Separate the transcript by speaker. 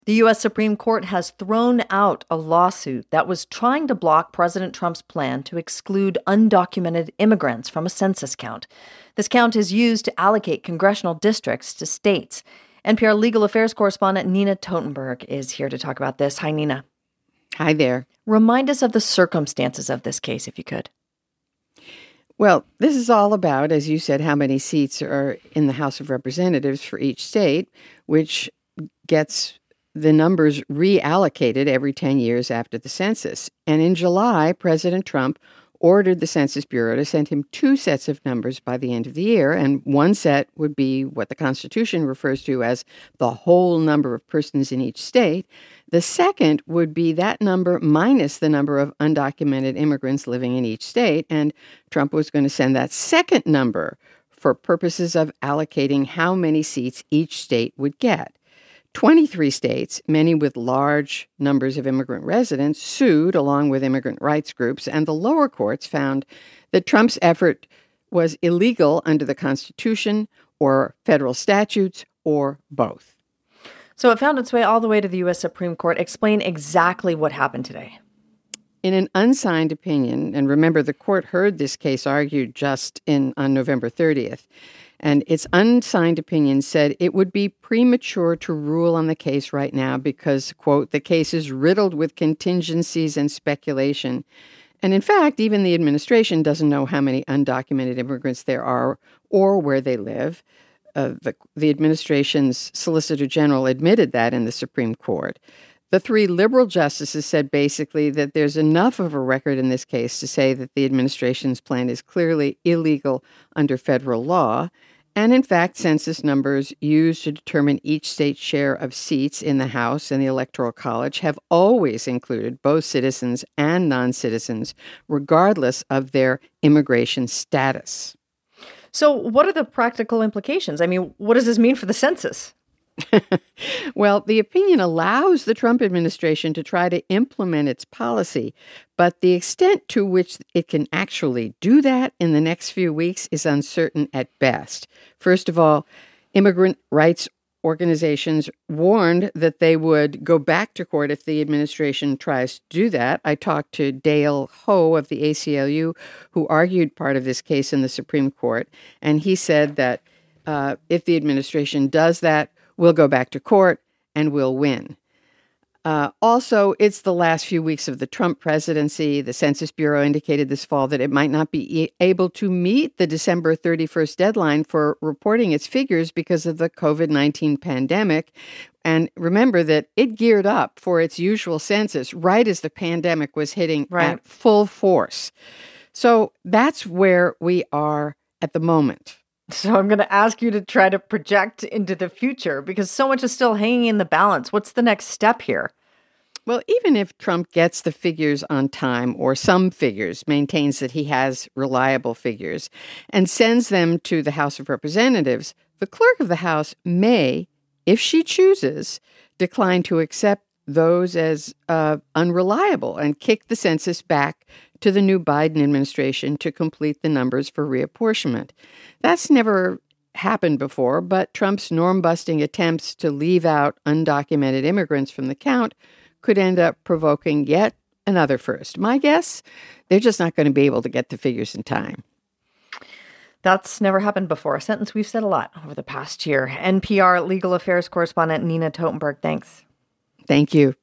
Speaker 1: The U.S. Supreme Court has thrown out a lawsuit that was trying to block President Trump's plan to exclude undocumented immigrants from a census count. This count is used to allocate congressional districts to states. NPR legal affairs correspondent Nina Totenberg is here to talk about this. Hi, Nina.
Speaker 2: Hi there.
Speaker 1: Remind us of the circumstances of this case, if you could.
Speaker 2: Well, this is all about, as you said, how many seats are in the House of Representatives for each state, which gets the numbers reallocated every 10 years after the census. And in July, President Trump ordered the Census Bureau to send him 2 sets of numbers by the end of the year, and one set would be what the Constitution refers to as the whole number of persons in each state. The second would be that number minus the number of undocumented immigrants living in each state, and Trump was going to send that second number for purposes of allocating how many seats each state would get. 23 states, many with large numbers of immigrant residents, sued along with immigrant rights groups, and the lower courts found that Trump's effort was illegal under the Constitution or federal statutes or both.
Speaker 1: So it found its way all the way to the U.S. Supreme Court. Explain exactly what happened today.
Speaker 2: In an unsigned opinion, and remember the court heard this case argued just on November 30th, and its unsigned opinion said it would be premature to rule on the case right now because, quote, the case is riddled with contingencies and speculation. And in fact, even the administration doesn't know how many undocumented immigrants there are or where they live. The administration's Solicitor General admitted that in the Supreme Court. The 3 liberal justices said basically that there's enough of a record in this case to say that the administration's plan is clearly illegal under federal law. And in fact, census numbers used to determine each state's share of seats in the House and the Electoral College have always included both citizens and non-citizens, regardless of their immigration status.
Speaker 1: So what are the practical implications? I mean, what does this mean for the census?
Speaker 2: Well, the opinion allows the Trump administration to try to implement its policy, but the extent to which it can actually do that in the next few weeks is uncertain at best. First of all, immigrant rights organizations warned that they would go back to court if the administration tries to do that. I talked to Dale Ho of the ACLU, who argued part of this case in the Supreme Court, and he said that if the administration does that, we'll go back to court and we'll win. Also, it's the last few weeks of the Trump presidency. The Census Bureau indicated this fall that it might not be able to meet the December 31st deadline for reporting its figures because of the COVID-19 pandemic. And remember that it geared up for its usual census right as the pandemic was hitting at full force. So that's where we are at the moment.
Speaker 1: So I'm going to ask you to try to project into the future because so much is still hanging in the balance. What's the next step here?
Speaker 2: Well, even if Trump gets the figures on time or some figures, maintains that he has reliable figures, and sends them to the House of Representatives, the clerk of the House may, if she chooses, decline to accept those as unreliable and kick the census back to the new Biden administration to complete the numbers for reapportionment. That's never happened before, but Trump's norm-busting attempts to leave out undocumented immigrants from the count could end up provoking yet another first. My guess, they're just not going to be able to get the figures in time.
Speaker 1: That's never happened before, a sentence we've said a lot over the past year. NPR legal affairs correspondent Nina Totenberg, thanks.
Speaker 2: Thank you.